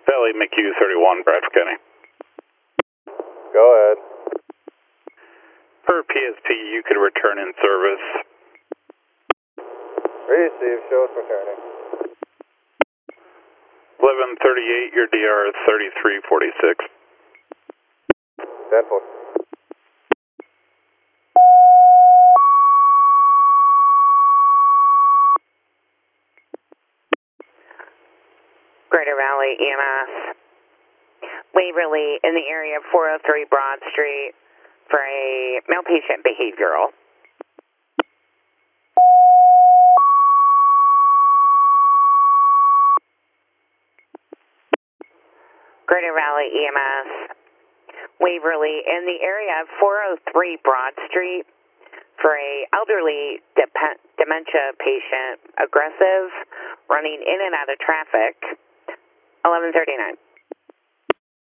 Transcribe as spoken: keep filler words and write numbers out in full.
Valley McHugh thirty-one, Bradford County. Go ahead. Per P S P, you could return in service. Receive, show us returning. eleven thirty-eight, your D R is thirty-three forty-six. ten four. Greater Valley E M S. Waverly in the area of four oh three Broad Street for a male patient behavioral. Greater Valley E M S. Waverly in the area of four oh three Broad Street for a elderly dep- dementia patient, aggressive, running in and out of traffic. eleven thirty-nine.